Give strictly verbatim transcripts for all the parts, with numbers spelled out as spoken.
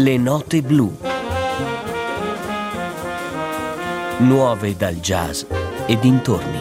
Le note blu. Nuove dal jazz e dintorni.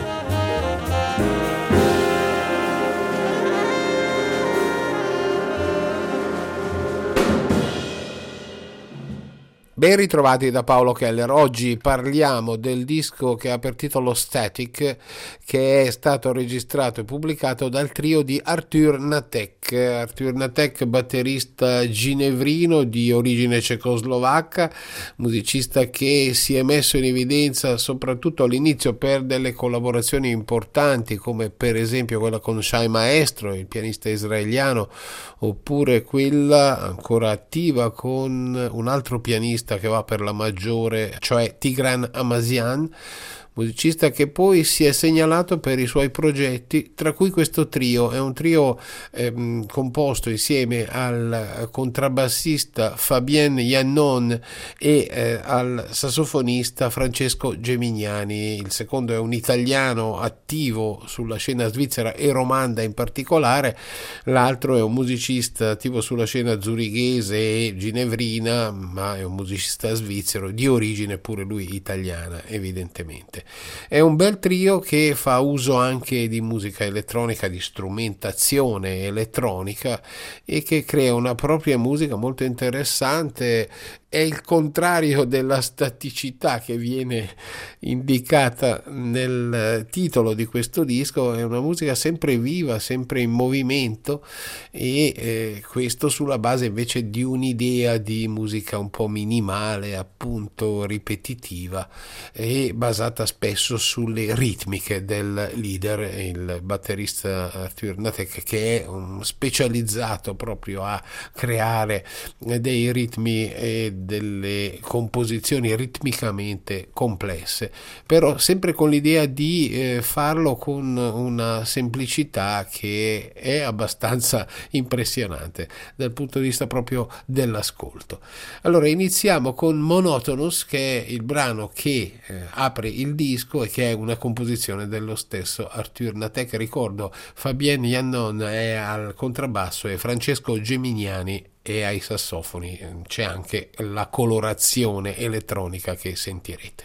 Ben ritrovati da Paolo Keller. Oggi parliamo del disco che ha per titolo Static, che è stato registrato e pubblicato dal trio di Artur Natek. Artur Natek, batterista ginevrino di origine cecoslovacca, musicista che si è messo in evidenza soprattutto all'inizio per delle collaborazioni importanti, come per esempio quella con Shai Maestro, il pianista israeliano, oppure quella ancora attiva con un altro pianista che va per la maggiore, cioè Tigran Amazian, musicista che poi si è segnalato per i suoi progetti, tra cui questo trio. È un trio ehm, composto insieme al contrabbassista Fabien Yannon e eh, al sassofonista Francesco Gemignani. Il secondo è un italiano attivo sulla scena svizzera e romanda in particolare, l'altro è un musicista attivo sulla scena zurighese e ginevrina, ma è un musicista svizzero di origine pure lui italiana evidentemente. È un bel trio che fa uso anche di musica elettronica, di strumentazione elettronica, e che crea una propria musica molto interessante. È il contrario della staticità che viene indicata nel titolo di questo disco. È una musica sempre viva, sempre in movimento, e eh, questo sulla base invece di un'idea di musica un po' minimale, appunto ripetitiva, e basata spesso sulle ritmiche del leader, il batterista Artur Natek, che è un specializzato proprio a creare dei ritmi e delle composizioni ritmicamente complesse, però sempre con l'idea di eh, farlo con una semplicità che è abbastanza impressionante dal punto di vista proprio dell'ascolto. Allora iniziamo con Monotonous, che è il brano che eh, apre il disco e che è una composizione dello stesso Artur Natek. Ricordo, Fabien Yannon è al contrabbasso e Francesco Gemignani e ai sassofoni. C'è anche la colorazione elettronica che sentirete.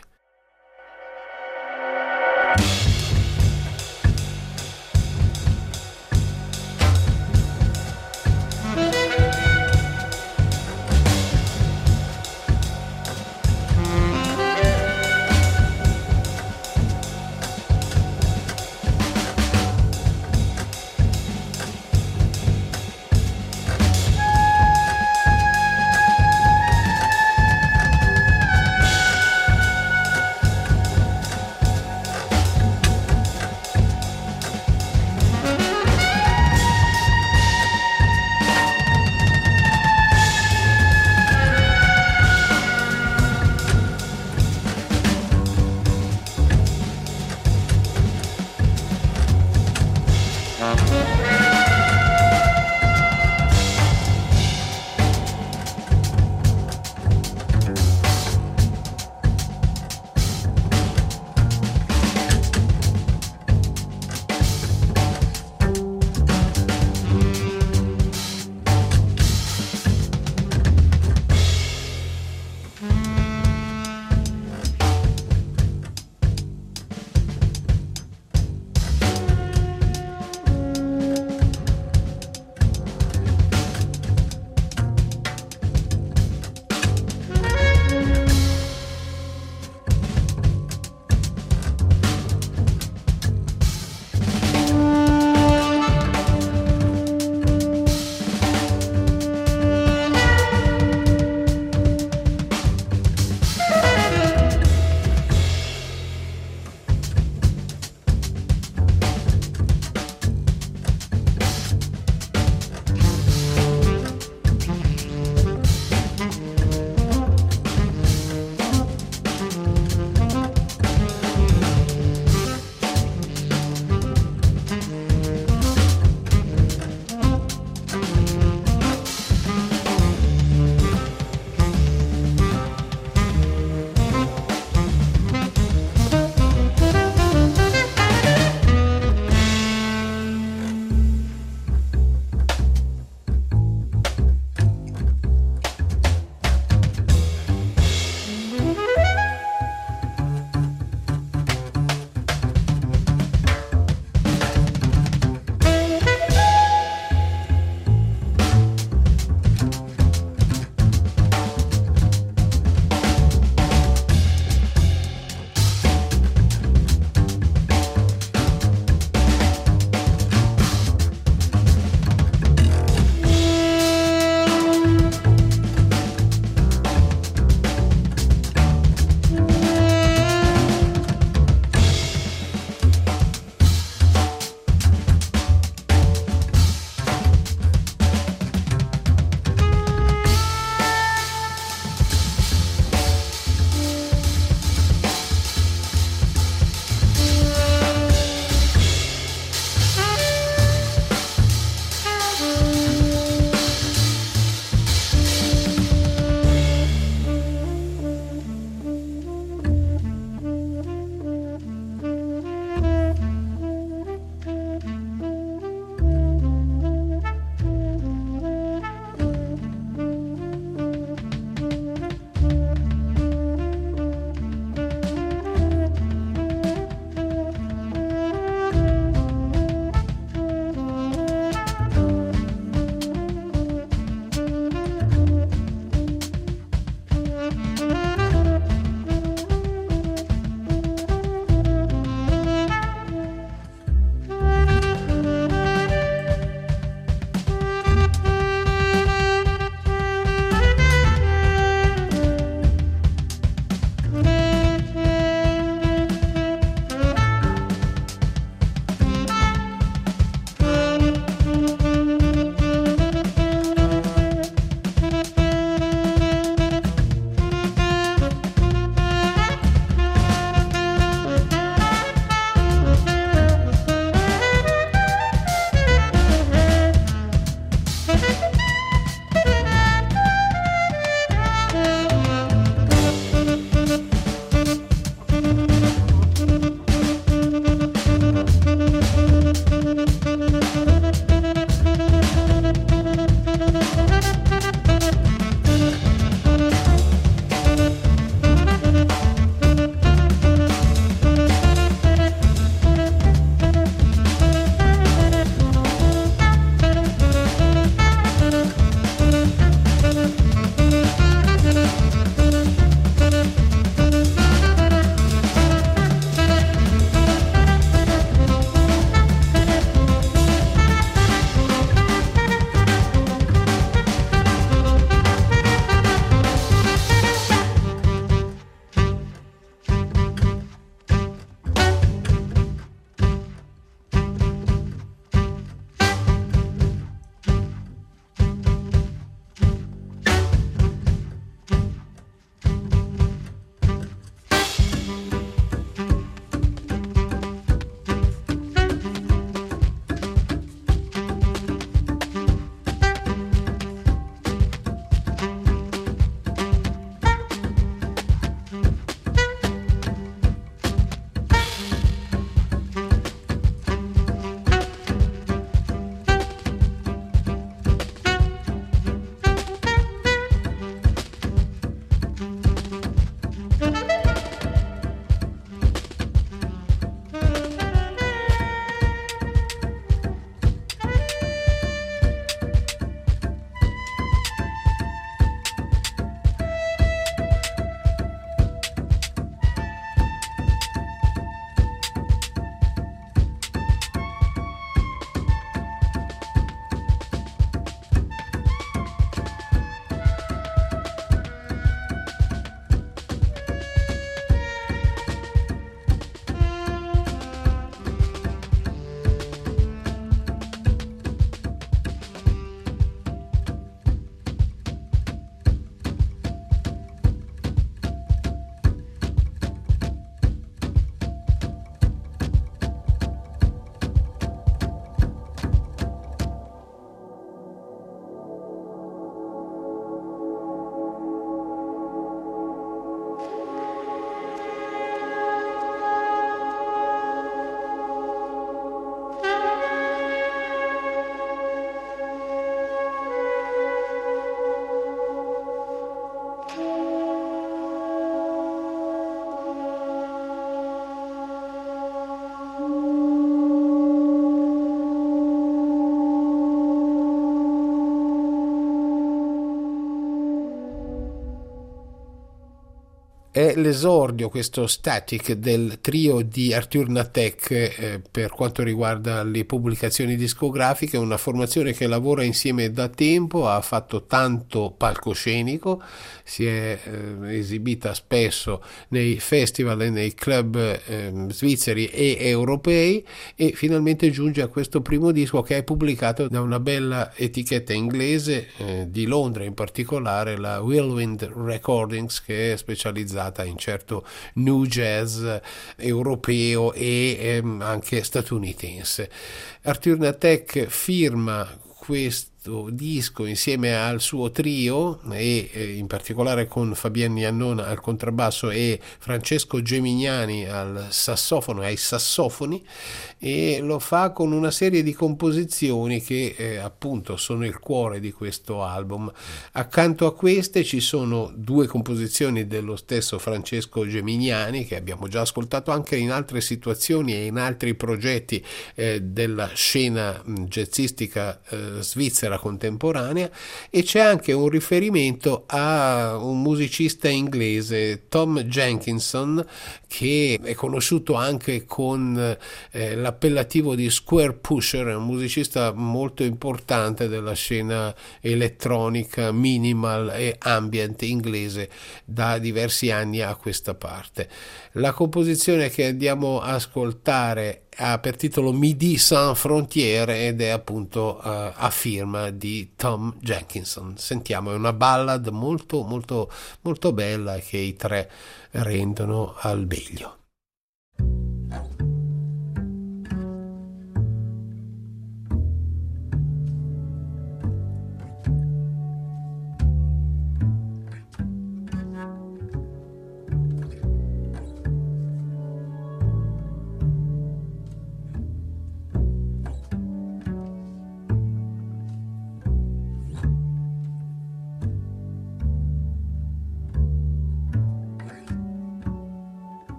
È l'esordio, questo Static, del trio di Arthur Natek eh, per quanto riguarda le pubblicazioni discografiche, una formazione che lavora insieme da tempo, ha fatto tanto palcoscenico, si è eh, esibita spesso nei festival e nei club eh, svizzeri e europei, e finalmente giunge a questo primo disco che è pubblicato da una bella etichetta inglese eh, di Londra, in particolare la Whirlwind Recordings, che è specializzata in certo new jazz europeo e ehm, anche statunitense. Arthur Natek firma questo disco insieme al suo trio e eh, in particolare con Fabienne Iannona al contrabbasso e Francesco Gemignani al sassofono e ai sassofoni, e lo fa con una serie di composizioni che eh, appunto sono il cuore di questo album. Accanto a queste ci sono due composizioni dello stesso Francesco Gemignani, che abbiamo già ascoltato anche in altre situazioni e in altri progetti eh, della scena jazzistica eh, svizzera contemporanea, e c'è anche un riferimento a un musicista inglese, Tom Jenkinson, che è conosciuto anche con eh, l'appellativo di Square Pusher, è un musicista molto importante della scena elettronica, minimal e ambient inglese da diversi anni a questa parte. La composizione che andiamo a ascoltare ha per titolo Midi Sans Frontiere ed è appunto uh, a firma di Tom Jenkinson. Sentiamo, è una ballad molto molto molto bella che i tre rendono al meglio.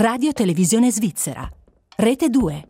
Radio Televisione Svizzera, Rete due.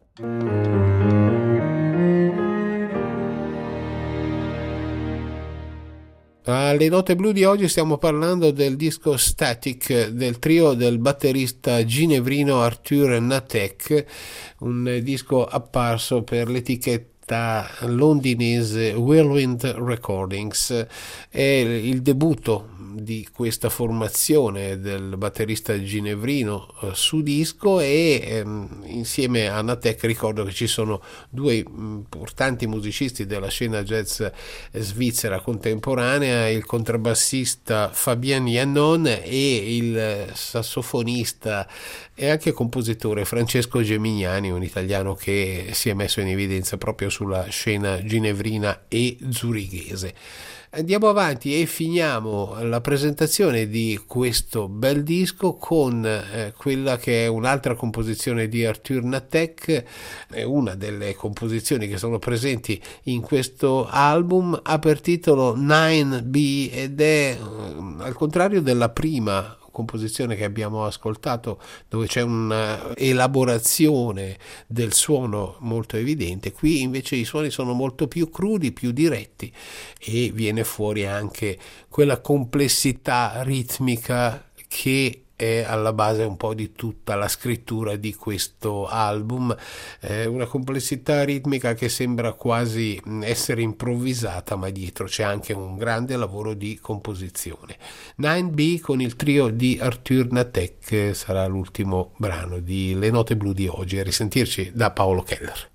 Alle note blu di oggi stiamo parlando del disco Static del trio del batterista ginevrino Arthur Natek, un disco apparso per l'etichetta londinese Whirlwind Recordings. È il debutto di questa formazione del batterista ginevrino eh, su disco e ehm, insieme a Natek ricordo che ci sono due importanti musicisti della scena jazz svizzera contemporanea, il contrabbassista Fabien Yannon e il sassofonista e anche compositore Francesco Gemignani, un italiano che si è messo in evidenza proprio sulla scena ginevrina e zurighese. Andiamo avanti e finiamo la presentazione di questo bel disco con eh, quella che è un'altra composizione di Arthur Natek, è una delle composizioni che sono presenti in questo album, ha per titolo nine B ed è eh, al contrario della prima composizione che abbiamo ascoltato, dove c'è un'elaborazione del suono molto evidente, qui invece i suoni sono molto più crudi, più diretti e viene fuori anche quella complessità ritmica che è alla base un po' di tutta la scrittura di questo album, eh, una complessità ritmica che sembra quasi essere improvvisata, ma dietro c'è anche un grande lavoro di composizione. nine B con il trio di Arthur Natek sarà l'ultimo brano di Le Note Blu di oggi. A risentirci da Paolo Keller.